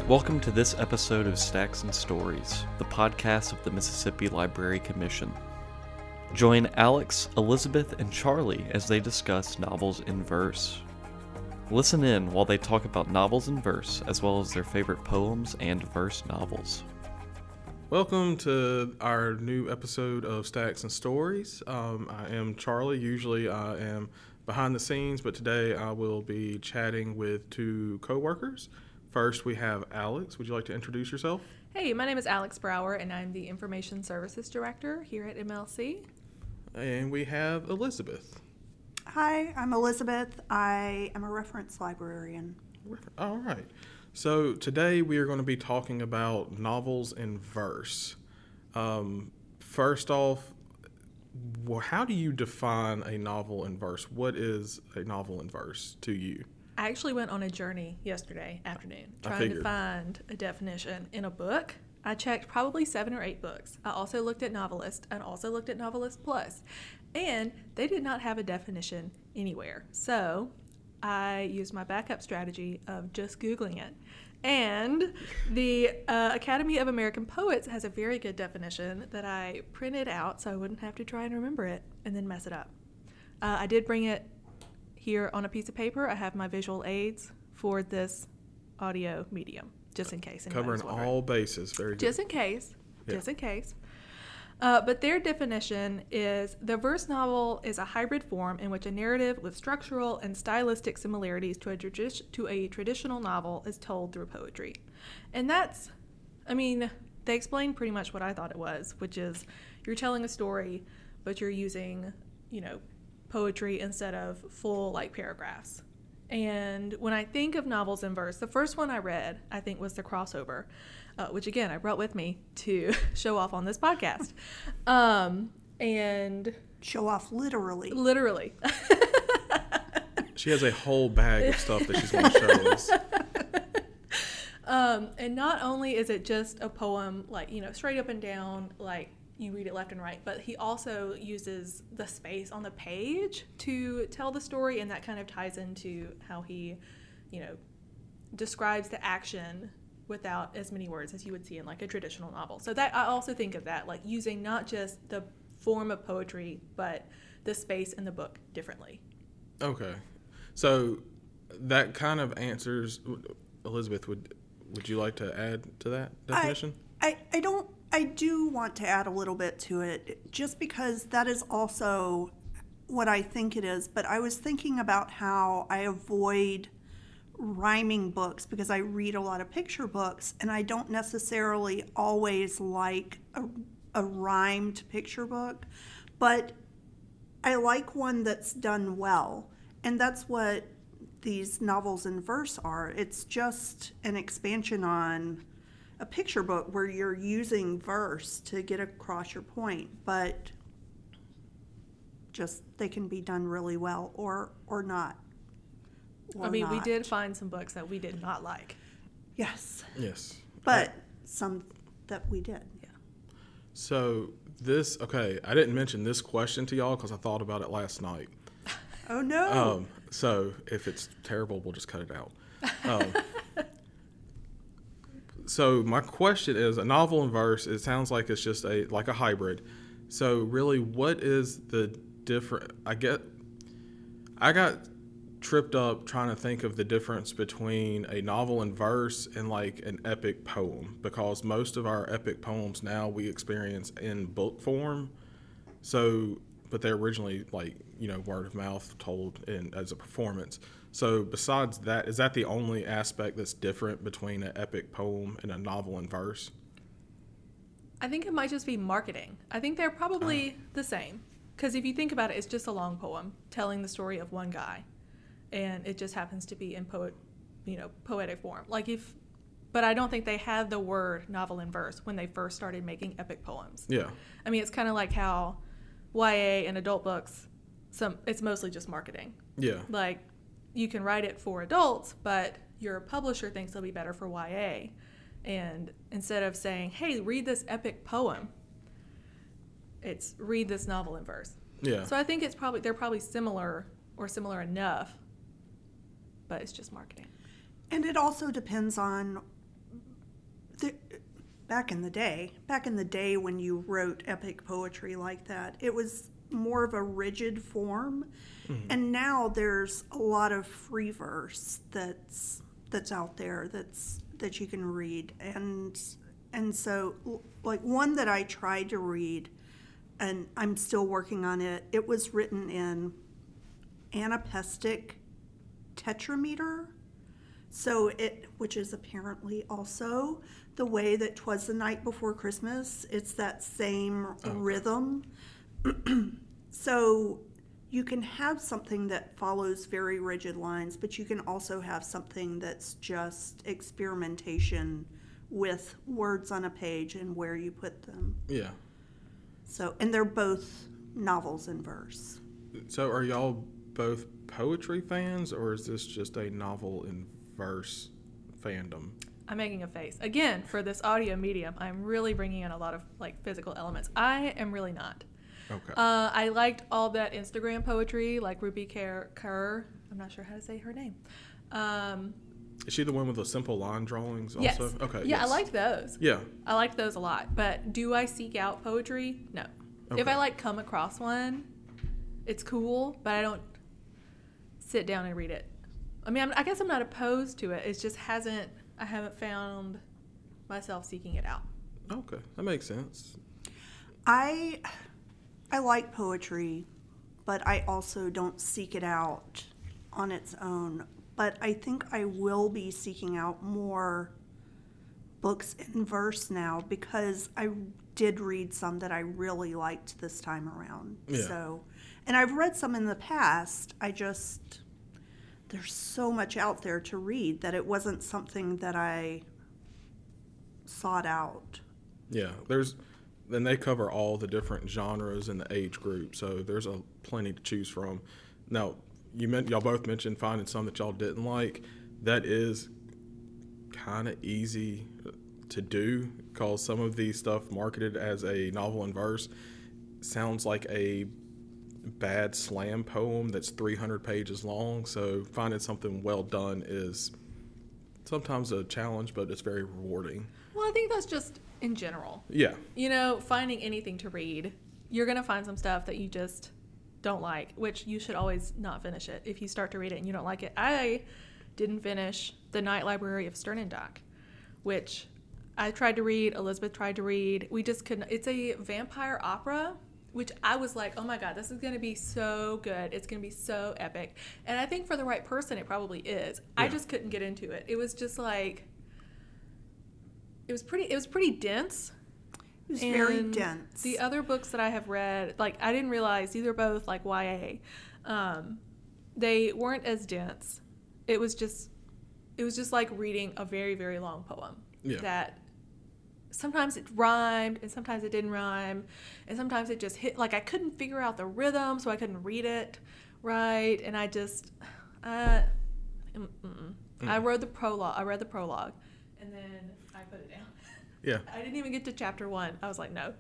Welcome to this episode of Stacks and Stories, the podcast of the Mississippi Library Commission. Join Alex, Elizabeth, and Charlie as they discuss novels in verse. Listen in while they talk about novels in verse, as well as their favorite poems and verse novels. Welcome to our new episode of Stacks and Stories. I am Charlie. Usually I am behind the scenes, but today I will be chatting with two co-workers. First, we have Alex. Would you like to introduce yourself? Hey, my name is Alex Brower, and I'm the Information Services Director here at MLC. And we have Elizabeth. Hi, I'm Elizabeth. I am a reference librarian. All right. So today we are going to be talking about novels in verse. First off, how do you define a novel in verse? What is a novel in verse to you? I actually went on a journey yesterday afternoon trying to find a definition in a book. I checked probably 7 or 8 books. I also looked at Novelist and also looked at Novelist Plus, and they did not have a definition anywhere. So I used my backup strategy of just Googling it. And the Academy of American Poets has a very good definition that I printed out so I wouldn't have to try and remember it and then mess it up. I did bring it here on a piece of paper. I have my visual aids for this audio medium, just in case. Covering all bases. Very good. Just in case. But their definition is the verse novel is a hybrid form in which a narrative with structural and stylistic similarities to a traditional novel is told through poetry. And that's, they explain pretty much what I thought it was, which is you're telling a story, but you're using, poetry instead of full paragraphs. And when I think of novels in verse, the first one I read, I think, was The Crossover, which again I brought with me to show off on this podcast. And show off literally. She has a whole bag of stuff that she's going to show us. And not only is it just a poem, straight up and down, you read it left and right, but he also uses the space on the page to tell the story, and that kind of ties into how he, describes the action without as many words as you would see in a traditional novel. So that I also think of that, using not just the form of poetry, but the space in the book differently. Okay. So that kind of answers, Elizabeth, would you like to add to that definition? I do want to add a little bit to it, just because that is also what I think it is. But I was thinking about how I avoid rhyming books because I read a lot of picture books, and I don't necessarily always like a rhymed picture book. But I like one that's done well, and that's what these novels in verse are. It's just an expansion on a picture book where you're using verse to get across your point, but just they can be done really well or not. We did find some books that we did not like. Yes. But some that we did. Yeah. So I didn't mention this question to y'all because I thought about it last night. Oh, no. So if it's terrible, we'll just cut it out. So my question is, a novel in verse, it sounds like it's just a hybrid. So really, what is the different? I got tripped up trying to think of the difference between a novel in verse and an epic poem, because most of our epic poems now we experience in book form. So, but they're originally word of mouth told as a performance. So besides that, is that the only aspect that's different between an epic poem and a novel in verse? I think it might just be marketing. I think they're probably the same. Because if you think about it, it's just a long poem telling the story of one guy. And it just happens to be in poetic form. But I don't think they had the word novel in verse when they first started making epic poems. Yeah. It's kind of like how YA and adult books, it's mostly just marketing. Yeah. You can write it for adults, but your publisher thinks it'll be better for YA. And instead of saying, hey, read this epic poem, it's read this novel in verse. Yeah. So I think they're probably similar or similar enough, but it's just marketing. And it also depends on back in the day when you wrote epic poetry like that, it was more of a rigid form. Mm-hmm. And now there's a lot of free verse that's out there that you can read. And so, like, one that I tried to read, and I'm still working on it, it was written in anapestic tetrameter. So which is apparently also the way that 'Twas the Night Before Christmas. It's that same rhythm. So you can have something that follows very rigid lines, but you can also have something that's just experimentation with words on a page and where you put them. Yeah. So, and they're both novels in verse. So are y'all both poetry fans, or is this just a novel in verse fandom? I'm making a face. Again, for this audio medium, I'm really bringing in a lot of like physical elements. I am really not. Okay. I liked all that Instagram poetry, like Ruby Kerr. I'm not sure how to say her name. Is she the one with the simple line drawings also? Yes. Okay. Yeah, yes. I liked those. Yeah. I liked those a lot. But do I seek out poetry? No. Okay. If I like come across one, it's cool, but I don't sit down and read it. I mean, I guess I'm not opposed to it. It's just I haven't found myself seeking it out. Okay, that makes sense. I like poetry, but I also don't seek it out on its own. But I think I will be seeking out more books in verse now because I did read some that I really liked this time around. Yeah. So, and I've read some in the past. There's so much out there to read that it wasn't something that I sought out. Yeah, then they cover all the different genres and the age group, so there's plenty to choose from. Now, y'all both mentioned finding some that y'all didn't like. That is kind of easy to do because some of the stuff marketed as a novel in verse sounds like a bad slam poem that's 300 pages long, so finding something well done is sometimes a challenge, but it's very rewarding. Well, I think that's just in general. Yeah. You know, finding anything to read, you're going to find some stuff that you just don't like, which you should always not finish it if you start to read it and you don't like it. I didn't finish The Night Library of Sternendock, which I tried to read, Elizabeth tried to read. We just couldn't. It's a vampire opera, which I was like, oh my God, this is going to be so good. It's going to be so epic. And I think for the right person, it probably is. Yeah. I just couldn't get into it. It was just like, it was pretty dense. It was very dense. The other books that I have read, like, I didn't realize these are both like YA. They weren't as dense. It was just like reading a very, very long poem. Yeah. That sometimes it rhymed and sometimes it didn't rhyme, and sometimes it just hit, like I couldn't figure out the rhythm, so I couldn't read it right, and I just I read the prologue and then I put it down. Yeah. I didn't even get to chapter 1. I was like, no.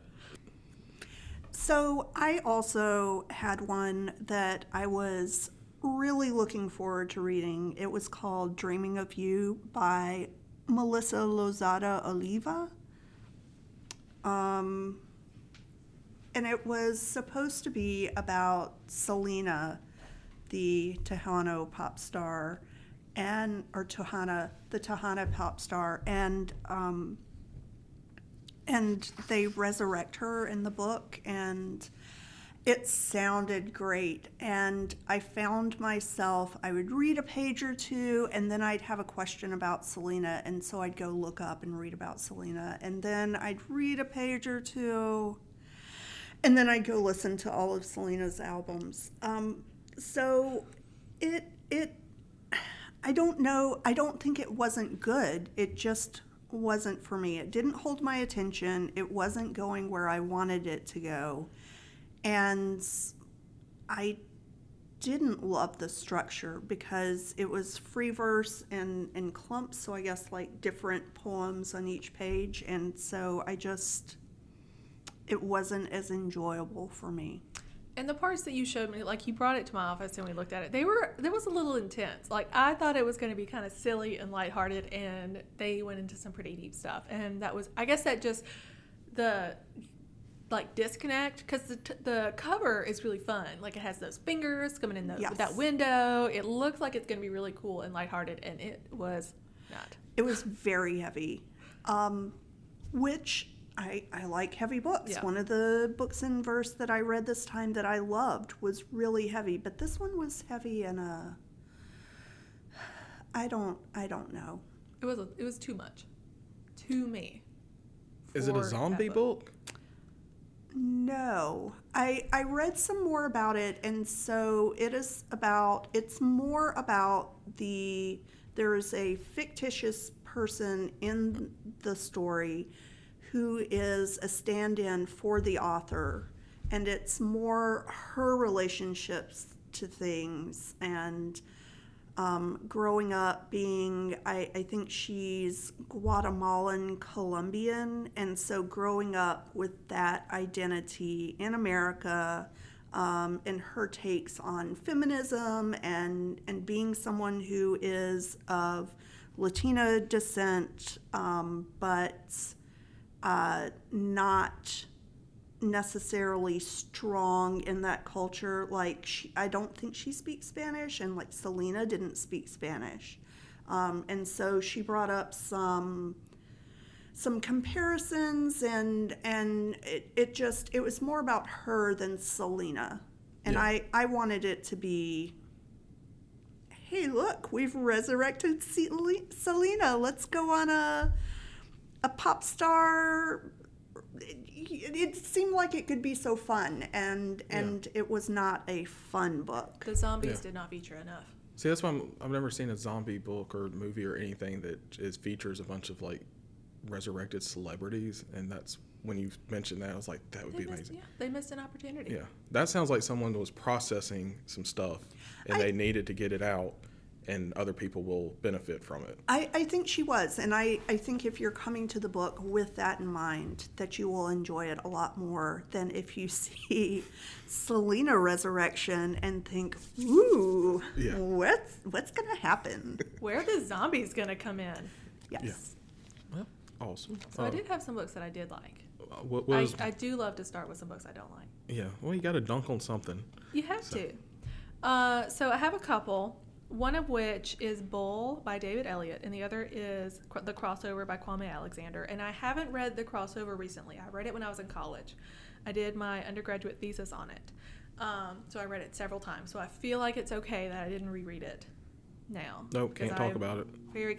So I also had one that I was really looking forward to reading. It was called Dreaming of You by Melissa Lozada Oliva. And it was supposed to be about Selena, the Tejano pop star, the Tejana pop star, and they resurrect her in the book, and it sounded great. And I found myself, I would read a page or two, and then I'd have a question about Selena, and so I'd go look up and read about Selena, and then I'd read a page or two, and then I'd go listen to all of Selena's albums. So I don't know, I don't think it wasn't good. It just wasn't for me. It didn't hold my attention. It wasn't going where I wanted it to go. And I didn't love the structure because it was free verse and clumps, so I guess like different poems on each page, and so it wasn't as enjoyable for me. And the parts that you showed me, like you brought it to my office and we looked at it, there was a little intense. Like I thought it was going to be kind of silly and lighthearted, and they went into some pretty deep stuff. And that was, I guess that just the like disconnect, because the cover is really fun. Like it has those fingers coming in Yes. that window. It looks like it's going to be really cool and lighthearted, and it was not. It was very heavy, which I like heavy books. Yeah. One of the books in verse that I read this time that I loved was really heavy, but this one was heavy in a, I don't know. It was too much to me. Is it a for zombie that book? No, I read some more about it, and so it's more about there's a fictitious person in the story who is a stand-in for the author, and it's more her relationships to things and growing up being, I think she's Guatemalan Colombian, and so growing up with that identity in America, and her takes on feminism and being someone who is of Latina descent, but not necessarily strong in that culture. Like I don't think she speaks Spanish, and like Selena didn't speak Spanish, and so she brought up some comparisons, and it was more about her than Selena, and Yeah. I wanted it to be, hey, look, we've resurrected Selena. Let's go on a pop star. It seemed like it could be so fun, and it was not a fun book. The zombies Yeah. did not feature enough. See, that's why I've never seen a zombie book or movie or anything that features a bunch of like resurrected celebrities, and that's when you mentioned that, I was like, that would be amazing. They missed an opportunity. Yeah, that sounds like someone was processing some stuff, and they needed to get it out, and other people will benefit from it. I think she was, and I think if you're coming to the book with that in mind, that you will enjoy it a lot more than if you see Selena resurrection and think, ooh, Yeah. what's going to happen? Where are the zombies going to come in? Yes. Well, awesome. So I did have some books that I did like. What was? I do love to start with some books I don't like. Yeah. Well, you got to dunk on something. You have to. So I have a couple. One of which is Bull by David Elliott, and the other is The Crossover by Kwame Alexander. And I haven't read The Crossover recently. I read it when I was in college. I did my undergraduate thesis on it. So I read it several times. So I feel like it's okay that I didn't reread it now. Nope, can't talk about it.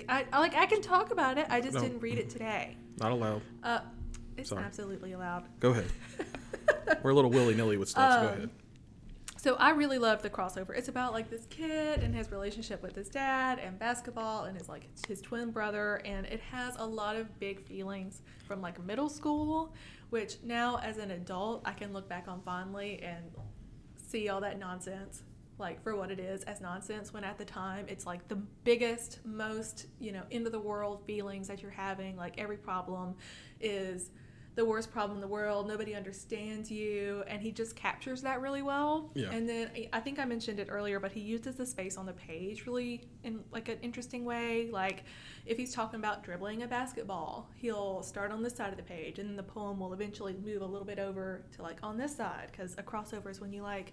I can talk about it. I just didn't read it today. Not allowed. It's Sorry. absolutely allowed. Go ahead. We're a little willy-nilly with stuff, so go ahead. So I really love The Crossover. It's about like this kid and his relationship with his dad and basketball and his twin brother, and it has a lot of big feelings from like middle school, which now as an adult I can look back on fondly and see all that nonsense like for what it is as nonsense, when at the time it's like the biggest, most, end of the world feelings that you're having. Like every problem is the worst problem in the world. Nobody understands you, and he just captures that really well. Yeah. And then I think I mentioned it earlier, but he uses the space on the page really in like an interesting way. Like if he's talking about dribbling a basketball, he'll start on this side of the page, and then the poem will eventually move a little bit over to like on this side, because a crossover is when you like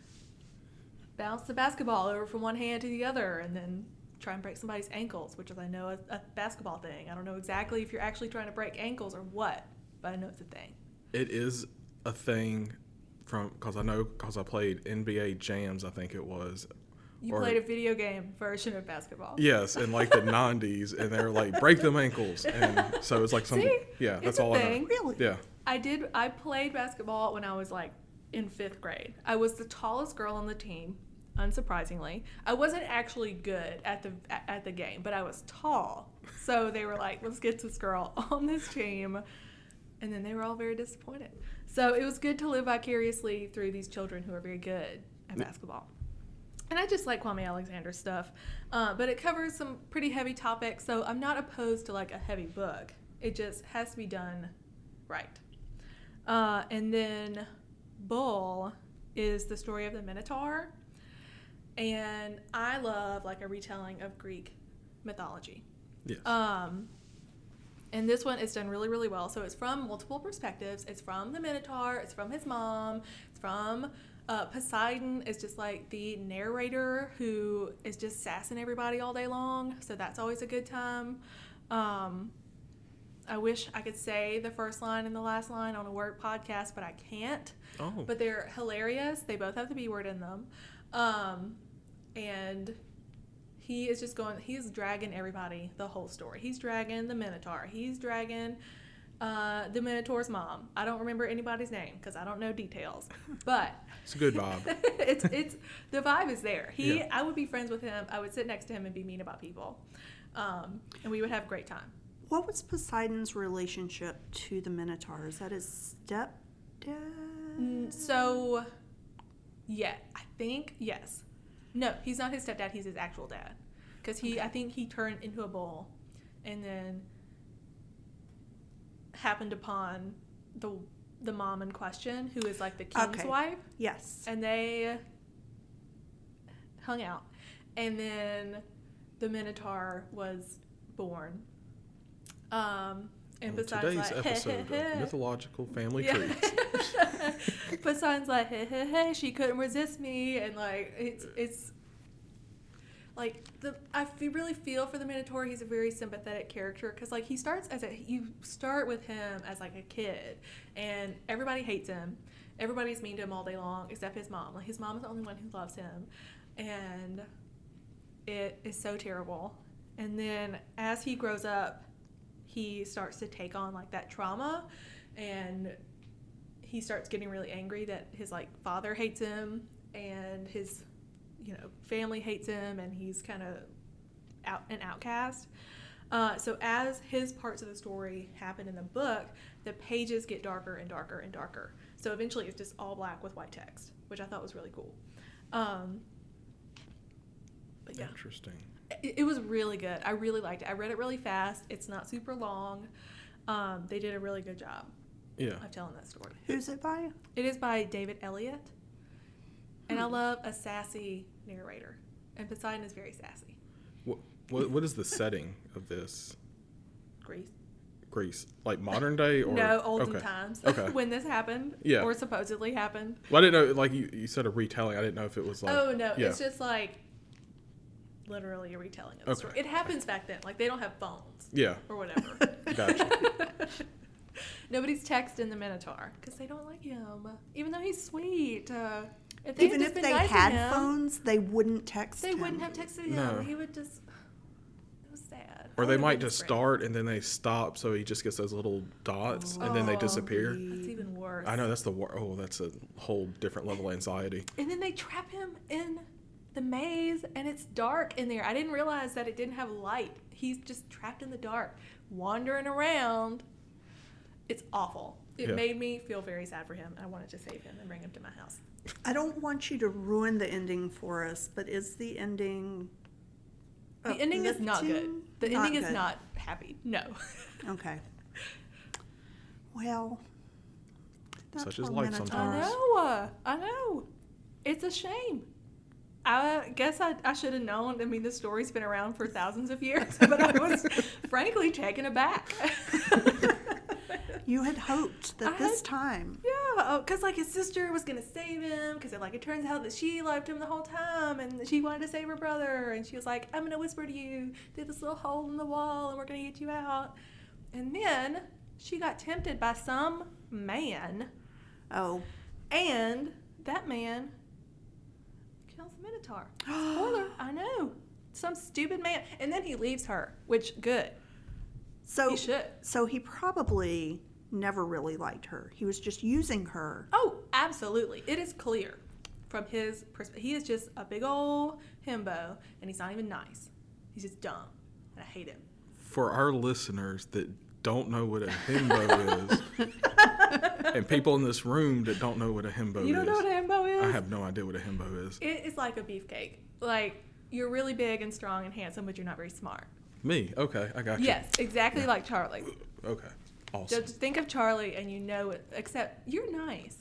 bounce the basketball over from one hand to the other and then try and break somebody's ankles, which is, I know, a basketball thing. I don't know exactly if you're actually trying to break ankles or what, but I know it's a thing. It is a thing because I played NBA Jams, I think it was. You played a video game version of basketball. Yes, in like the 90s, and they're like, break them ankles. And so it's like something. See? Yeah, that's It's a all I thing. know. Really? Yeah. I played basketball when I was like in 5th grade. I was the tallest girl on the team, unsurprisingly. I wasn't actually good at the game, but I was tall. So they were like, let's get this girl on this team. And then they were all very disappointed. So it was good to live vicariously through these children who are very good at basketball. And I just like Kwame Alexander's stuff. But it covers some pretty heavy topics, so I'm not opposed to like a heavy book. It just has to be done right. And then Bull is the story of the Minotaur. And I love like a retelling of Greek mythology. Yes. And this one is done really, really well. So it's from multiple perspectives. It's from the Minotaur. It's from his mom. It's from Poseidon. Is just like the narrator who is just sassing everybody all day long. So that's always a good time. I wish I could say the first line and the last line on a word podcast, but I can't. Oh. But they're hilarious. They both have the B word in them. And he is just he's dragging everybody the whole story. He's dragging the Minotaur. He's dragging the Minotaur's mom. I don't remember anybody's name because I don't know details. But it's a good vibe. it's the vibe is there. I would be friends with him. I would sit next to him and be mean about people. And we would have a great time. What was Poseidon's relationship to the Minotaur? Is that his stepdad? So, yeah, I think, yes. No, he's not his stepdad. He's his actual dad. Because I think he turned into a bull and then happened upon the mom in question, who is like the king's wife. Yes. And they hung out. And then the Minotaur was born. And Poseidon's today's like, episode of Mythological Family Treats. Poseidon's like, hey, she couldn't resist me, and like it's like I really feel for the Minotaur. He's a very sympathetic character because like you start with him as like a kid, and everybody hates him. Everybody's mean to him all day long except his mom. Like his mom is the only one who loves him, and it is so terrible. And then as he grows up, he starts to take on like that trauma, and he starts getting really angry that his like father hates him and his family hates him, and he's kind of an outcast. So as his parts of the story happen in the book, the pages get darker and darker and darker. So eventually it's just all black with white text, which I thought was really cool. But yeah. Interesting. It was really good. I really liked it. I read it really fast. It's not super long. They did a really good job of telling that story. Who's it by? It is by David Elliott. And I love a sassy narrator. And Poseidon is very sassy. What is the setting of this? Greece. Like modern day or? No, olden times. Okay. When this happened. Yeah. Or supposedly happened. Well, I didn't know, like you said a retelling. I didn't know if it was like. Oh, no. Yeah. It's just like literally a retelling of the story. It happens back then. Like they don't have phones. Yeah. Or whatever. Gotcha. Nobody's texting the Minotaur because they don't like him. Even though he's sweet. Even if they had phones, they wouldn't text him. They wouldn't have texted him. No. He would just... It was sad. Or they might just start and then they stop, so he just gets those little dots and then they disappear. That's even worse. I know, that's that's a whole different level of anxiety. And then they trap him in the maze and it's dark in there. I didn't realize that it didn't have light. He's just trapped in the dark, wandering around. It's awful. It made me feel very sad for him. I wanted to save him and bring him to my house. I don't want you to ruin the ending for us, but is the ending... The ending is not good. The ending is not happy. No. Okay. Well, that's such is life sometimes. I know. It's a shame. I guess I should have known. I mean, the story's been around for thousands of years, but I was frankly taken aback. You had hoped that this time. Yeah, because like his sister was going to save him, because it turns out that she loved him the whole time, and she wanted to save her brother, and she was like, I'm going to whisper to you through this little hole in the wall, and we're going to get you out. And then she got tempted by some man. Oh. And that man kills the Minotaur. Spoiler, I know. Some stupid man. And then he leaves her, which, good. So he should. So he probably never really liked her. He was just using her. Oh, absolutely. It is clear from his perspective. He is just a big old himbo, and he's not even nice. He's just dumb, and I hate him. For our listeners that don't know what a himbo is, and people in this room that don't know what a himbo is. You don't know what a himbo is? I have no idea what a himbo is. It is like a beefcake. Like, you're really big and strong and handsome, but you're not very smart. Me? Okay, I got you. Yes, exactly like Charlie. Okay, awesome. Just think of Charlie and you know it, except you're nice.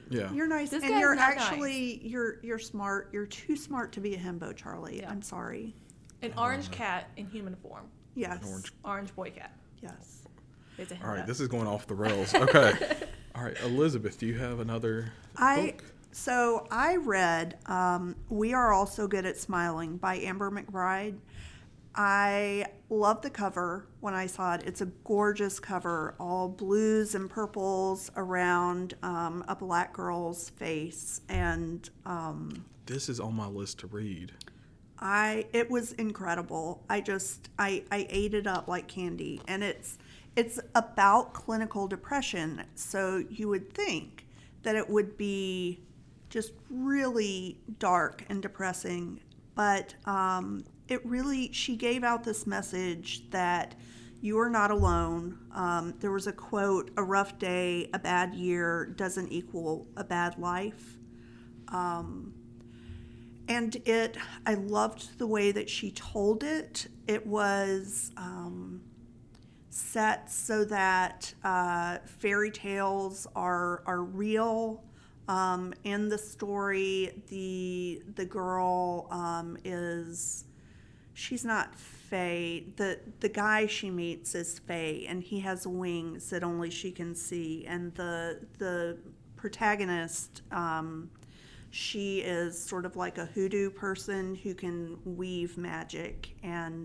Yeah. You're nice, This and guy's you're not actually you're smart. You're too smart to be a himbo, Charlie. Yeah. I'm sorry. An orange cat in human form. Yes. Orange boy cat. Yes. It's a All right, himbo. this is going off the rails. Okay. All right, Elizabeth, do you have another book? So I read We Are All So Good at Smiling by Amber McBride. I love the cover when I saw it. It's a gorgeous cover, all blues and purples around a black girl's face. And This is on my list to read. it was incredible. I ate it up like candy. And it's about clinical depression. So you would think that it would be just really dark and depressing. But she gave out this message that you are not alone. There was a quote, "A rough day, a bad year doesn't equal a bad life." And I loved the way that she told it. It was set so that fairy tales are real. In the story, the girl she's not Fae. The guy she meets is Fae, and he has wings that only she can see. And the protagonist, she is sort of like a hoodoo person who can weave magic, and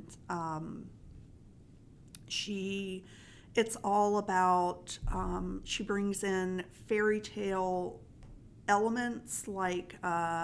it's all about, she brings in fairy tale elements like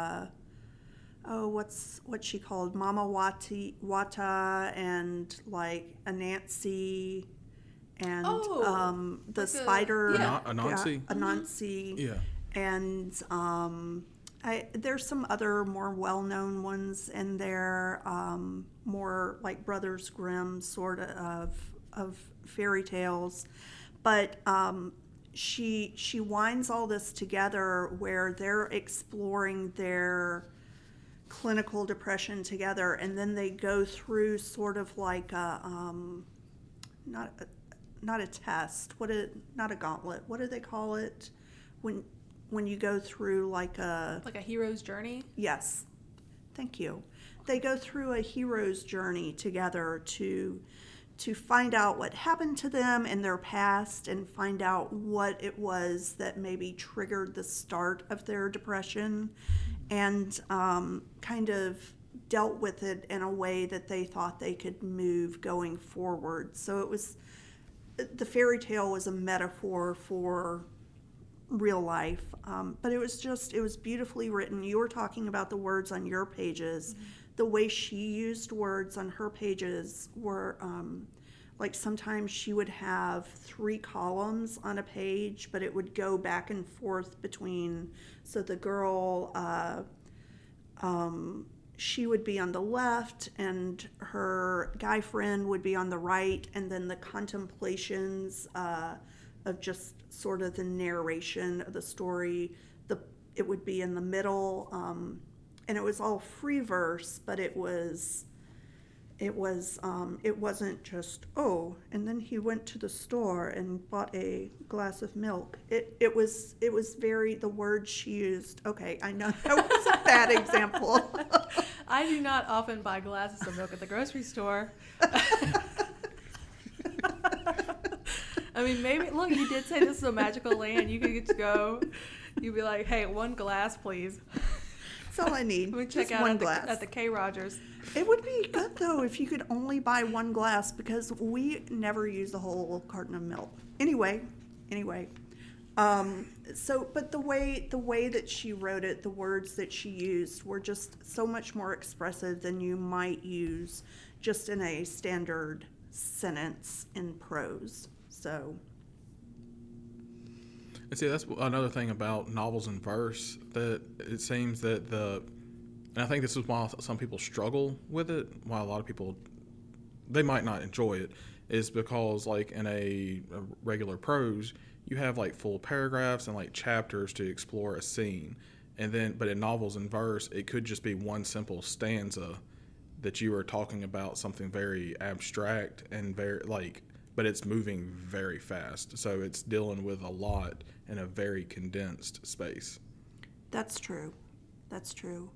what's she called, Mama Wata, and like Anansi, and the spider, Anansi. Anansi, Yeah. And there's some other more well-known ones in there, more like Brothers Grimm sort of fairy tales, but she winds all this together where they're exploring their clinical depression together, and then they go through sort of like not a test, not a gauntlet, what do they call it when you go through like a hero's journey? Yes, thank you. They go through a hero's journey together to find out what happened to them in their past, and find out what it was that maybe triggered the start of their depression, and kind of dealt with it in a way that they thought they could move going forward. So the fairy tale was a metaphor for real life, but it was beautifully written. You were talking about the words on your pages. Mm-hmm. The way she used words on her pages were like sometimes she would have 3 columns on a page, but it would go back and forth between, so the girl, she would be on the left and her guy friend would be on the right, and then the contemplations of just sort of the narration of the story, it would be in the middle, and it was all free verse, but it wasn't just, and then he went to the store and bought a glass of milk. It was very, the words she used. Okay, I know that was a bad example. I do not often buy glasses of milk at the grocery store. I mean, maybe, look, you did say this is a magical land. You could get to go. You'd be like, hey, 1 glass, please. That's all I need. We check just out one glass. at the K. Rogers. It would be good, though, if you could only buy 1 glass, because we never use the whole carton of milk. Anyway. But the way that she wrote it, the words that she used were just so much more expressive than you might use just in a standard sentence in prose. So. And see, that's another thing about novels in verse, that it seems that and I think this is why some people struggle with it, why a lot of people, they might not enjoy it, is because like in a regular prose, you have like full paragraphs and like chapters to explore a scene. But in novels in verse, it could just be one simple stanza that you are talking about something very abstract and very like, but it's moving very fast. So it's dealing with a lot in a very condensed space. That's true. That's true.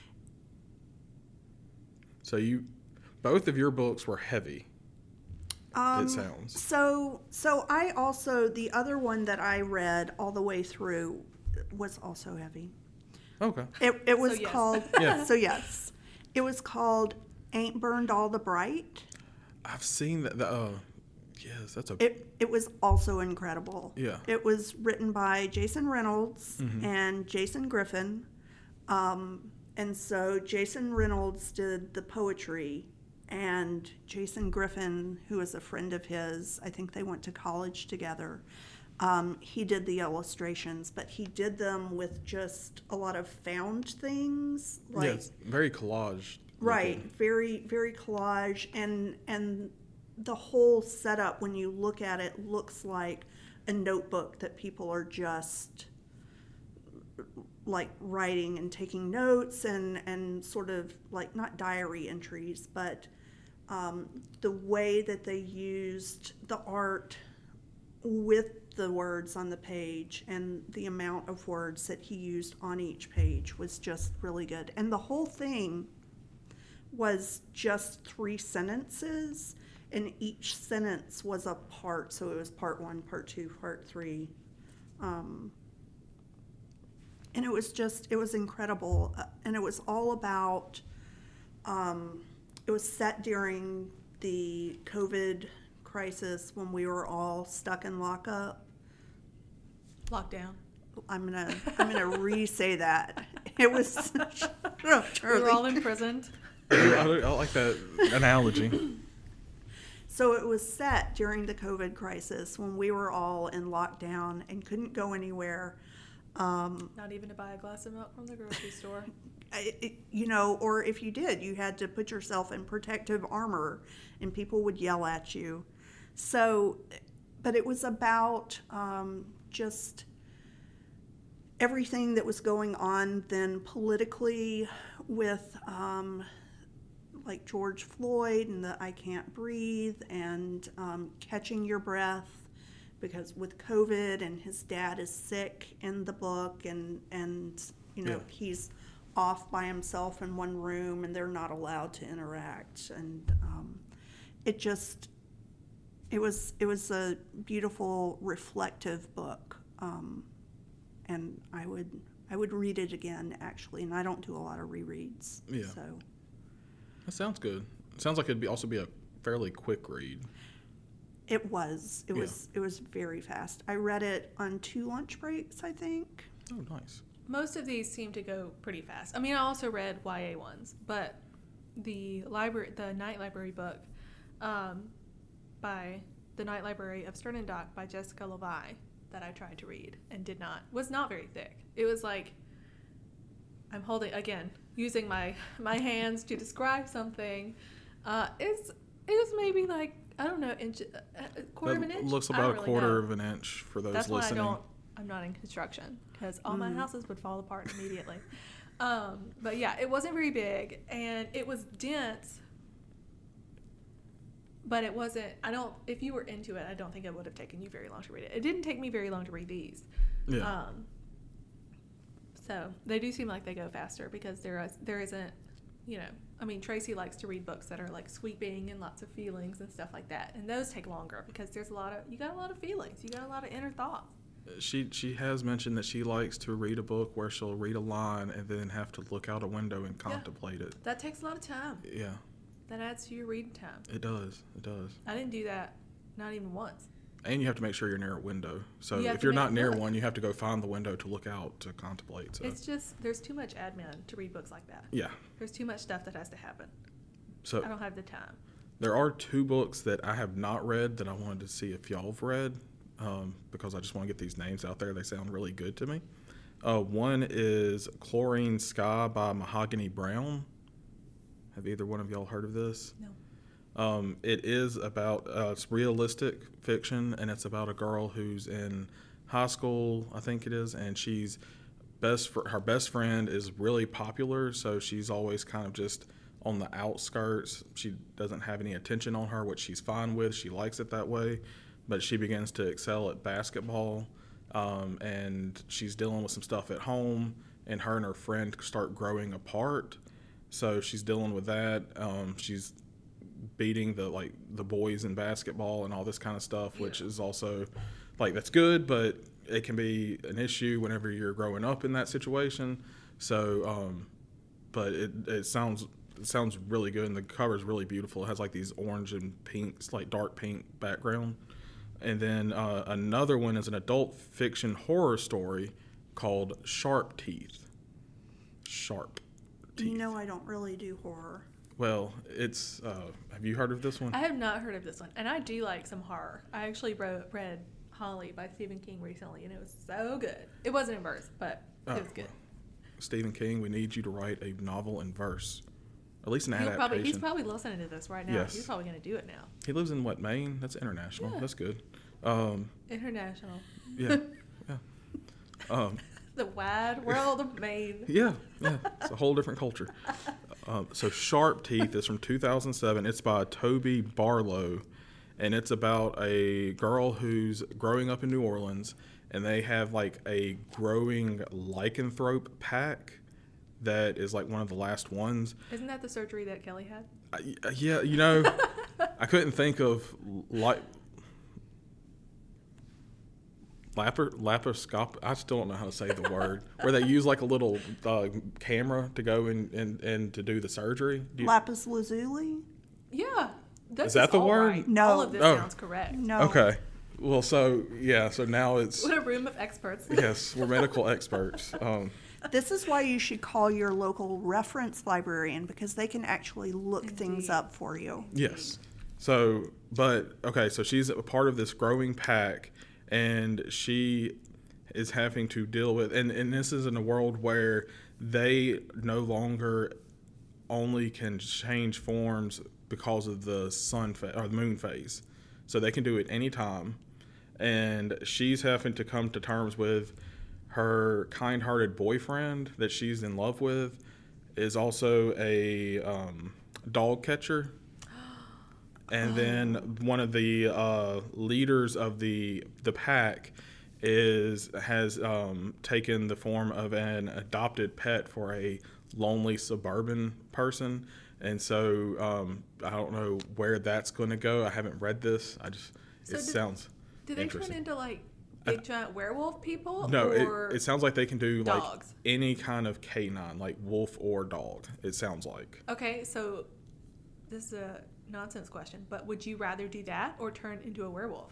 So both of your books were heavy. It sounds. So I also, the other one that I read all the way through was also heavy. Okay. It was So yes. called, Yeah. so yes, it was called Ain't Burned All the Bright. I've seen that. Yes, that's a. It was also incredible. Yeah. It was written by Jason Reynolds and Jason Griffin. And so Jason Reynolds did the poetry, and Jason Griffin, who is a friend of his, I think they went to college together, he did the illustrations, but he did them with just a lot of found things. Like, Yes, very collage. right, looking. very, very collage, and the whole setup, when you look at it, looks like a notebook that people are just like writing and taking notes and sort of like, not diary entries, but the way that they used the art with the words on the page and the amount of words that he used on each page was just really good. And the whole thing was just 3 sentences, and each sentence was a part. So it was part 1, part 2, part 3. And it was incredible. And it was all about, it was set during the COVID crisis when we were all stuck in lockup. Lockdown. I'm gonna re-say that. It was We were all imprisoned. I like that analogy. So it was set during the COVID crisis when we were all in lockdown and couldn't go anywhere. Not even to buy a glass of milk from the grocery store. Or if you did, you had to put yourself in protective armor and people would yell at you. So, but it was about just everything that was going on then politically with like George Floyd and the I Can't Breathe and catching your breath, because with COVID and his dad is sick in the book and Yeah. he's off by himself in one room and they're not allowed to interact, and it was a beautiful reflective book, and I would read it again, actually, and I don't do a lot of rereads. Yeah. So That sounds good. It sounds like it'd also be a fairly quick read. it was very fast. I read it on 2 lunch breaks, I think. Oh, nice. Most of these seem to go pretty fast. I mean, I also read YA ones, but the Night Library book by the Night Library of Stern and Dock by Jessica Levi that I tried to read and was not very thick. It was like, I'm holding, again, using my hands to describe something. It was maybe like, I don't know, a quarter of an inch. Looks I don't about a really quarter know. of an inch for those That's listening. why I'm not in construction, because all my houses would fall apart immediately. But yeah, it wasn't very big, and it was dense, but it wasn't, if you were into it, I don't think it would have taken you very long to read it. It didn't take me very long to read these. Yeah. So they do seem like they go faster, because there isn't, Tracy likes to read books that are like sweeping and lots of feelings and stuff like that. And those take longer because you got a lot of feelings. You got a lot of inner thoughts. She has mentioned that she likes to read a book where she'll read a line and then have to look out a window and contemplate it. That takes a lot of time. Yeah. That adds to your reading time. It does. I didn't do that, not even once. And you have to make sure you're near a window. So You have if to you're not near look. one, you have to go find the window to look out to contemplate. So It's just, there's too much admin to read books like that. yeah. There's too much stuff that has to happen. So I don't have the time. there are 2 books that I have not read that I wanted to see if y'all have read, because I just want to get these names out there. They sound really good to me. One is Chlorine Sky by Mahogany Brown. Have either one of y'all heard of this? No. It is about, it's realistic fiction, and it's about a girl who's in high school, I think it is, and her best friend is really popular, so she's always kind of just on the outskirts. She doesn't have any attention on her, which she's fine with. She likes it that way. But she begins to excel at basketball, and she's dealing with some stuff at home, and her friend start growing apart. So she's dealing with that. She's beating the boys in basketball and all this kind of stuff, which is also that's good, but it can be an issue whenever you're growing up in that situation. So, but it sounds really good, and the cover is really beautiful. It has these orange and pinks, dark pink background. And then another one is an adult fiction horror story called Sharp Teeth. Sharp Teeth. I don't really do horror. Well, it's. Have you heard of this one? I have not heard of this one, and I do like some horror. I actually read Holly by Stephen King recently, and it was so good. It wasn't in verse, but it was good. Stephen King, we need you to write a novel in verse. At least an adaptation. He's probably listening to this right now. Yes. He's probably going to do it now. He lives in Maine? That's international. Yeah. That's good. International. Yeah. Yeah. The wide world of Maine. Yeah. It's a whole different culture. So Sharp Teeth is from 2007. It's by Toby Barlow, and it's about a girl who's growing up in New Orleans, and they have a growing lycanthrope pack that is one of the last ones. Isn't that the surgery that Kelly had? Yeah, I couldn't think of laparoscopic. I still don't know how to say the word. Where they use a little camera to go and to do the surgery. Lapis lazuli? Yeah. Is that the word? Right. No. All of this sounds correct. No. Okay. Well, so now it's... What a room of experts. Yes, we're medical experts. This is why you should call your local reference librarian, because they can actually look things up for you. Yes. So she's a part of this growing pack, and she is having to deal with, and this is in a world where they no longer only can change forms because of the or the moon phase. So they can do it anytime. And she's having to come to terms with her kind-hearted boyfriend that she's in love with is also a dog catcher. And then one of the leaders of the pack has taken the form of an adopted pet for a lonely suburban person. And so I don't know where that's going to go. I haven't read this. It sounds do they turn into big giant werewolf people? No, or it sounds like they can do dogs? Any kind of canine, like wolf or dog. It sounds like. Okay, so this is a nonsense question, but would you rather do that or turn into a werewolf?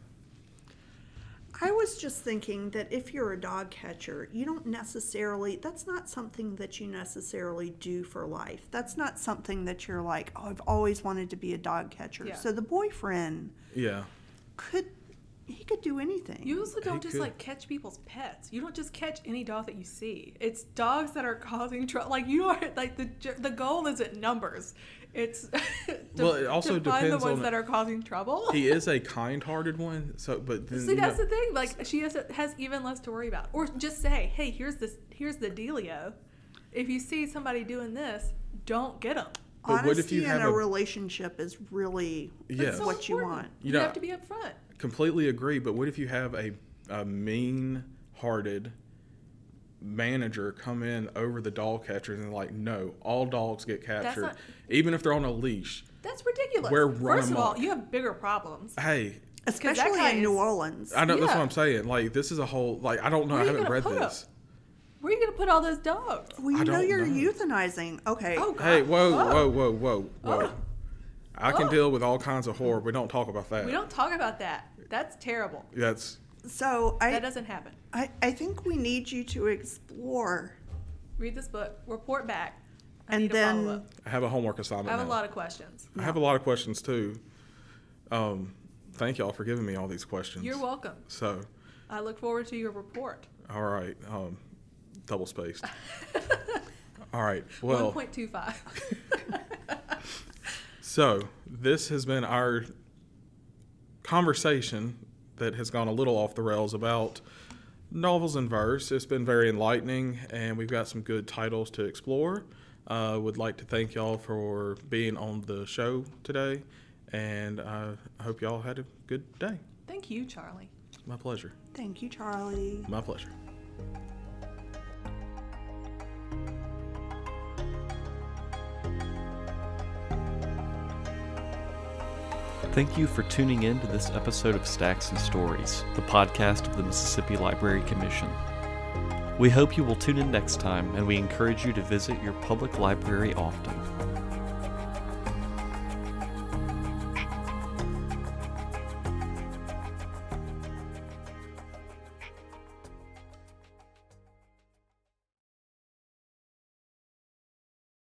I was just thinking that if you're a dog catcher, that's not something that you necessarily do for life. That's not something that you're like, oh, I've always wanted to be a dog catcher. Yeah. So the boyfriend could do anything. You also don't just catch people's pets. You don't just catch any dog that you see. It's dogs that are causing trouble. You are the goal isn't numbers. It's it also to find the depends ones on that are causing trouble. He is a kind-hearted one, so but then, see that's the thing. She has even less to worry about, or just say, hey, here's the dealio. If you see somebody doing this, don't get them. But honesty in a relationship is really what you want. You have to be upfront. Completely agree, but what if you have a mean-hearted manager come in over the dog catchers and no, all dogs get captured, even if they're on a leash? That's ridiculous. First of all, you have bigger problems. Hey, especially in New Orleans. I know that's what I'm saying. This is a whole I don't know. I haven't read this. Where are you going to put all those dogs? Well, you're euthanizing. Okay. Oh, God. Hey, whoa. Oh. I can deal with all kinds of horror. We don't talk about that. We don't talk about that. That's terrible. That doesn't happen. I think we need you to explore. Read this book. Report back. I need then follow up. I have a homework assignment. I have a lot of questions. I have a lot of questions too. Thank y'all for giving me all these questions. You're welcome. So I look forward to your report. All right. Double spaced. All right. Well, 1.25. So this has been our conversation that has gone a little off the rails about novels in verse. It's been very enlightening, and we've got some good titles to explore. Would like to thank y'all for being on the show today, and I hope y'all had a good day. Thank you, Charlie. My pleasure. Thank you, Charlie. My pleasure. Thank you for tuning in to this episode of Stacks and Stories, the podcast of the Mississippi Library Commission. We hope you will tune in next time, and we encourage you to visit your public library often.